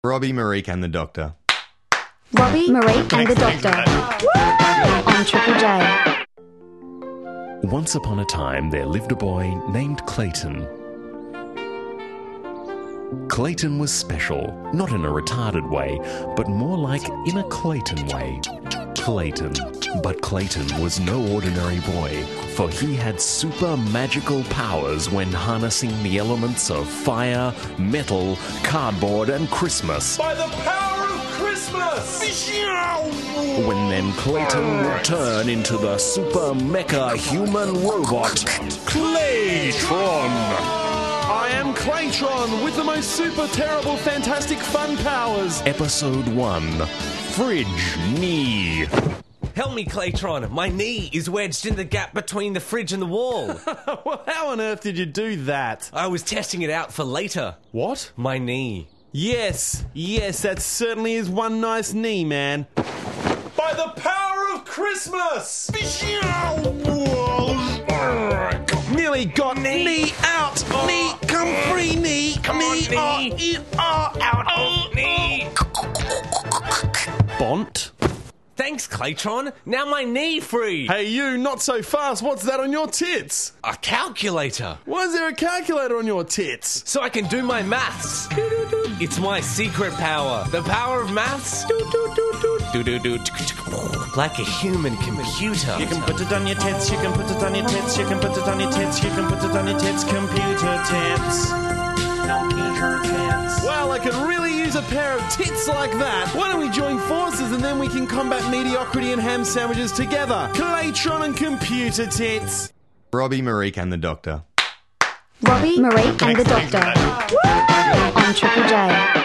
Robbie, Marique and the Doctor. Robbie, Marique and the Doctor. On Triple J. Once upon a time, there lived a boy named Clayton. Clayton was special, not in a retarded way, but more like in a Clayton way. Clayton. But Clayton was no ordinary boy, for he had super magical powers when harnessing the elements of fire, metal, cardboard and Christmas. By the power of Christmas! When then Clayton would turn into the super mecha human robot, Claytron. I am Claytron with the most super terrible fantastic fun powers. Episode 1, Fridge Knee. Help me, Claytron. My knee is wedged in the gap between the fridge and the wall. Well, how on earth did you do that? I was testing it out for later. What? My knee. Yes, that certainly is one nice knee, man. By the power of Christmas! Nearly got knee out! Knee, come free, knee! Come on, knee! You are out! Oh, knee! Bont? Thanks, Claytron. Now my knee free. Hey, you, not so fast. What's that on your tits? A calculator. Why is there a calculator on your tits? So I can do my maths. It's my secret power. The power of maths. Like a human computer. You can put it on your tits, you can put it on your tits, you can put it on your tits, you can put it on your tits, computer tits. Computer tits. Well, I could really use a pair of tits like that. Why don't we join forces and then we can combat mediocrity and ham sandwiches together? Claytron and computer tits. Robbie, Marique and the Doctor. Robbie, Marique and the Doctor. On Triple J.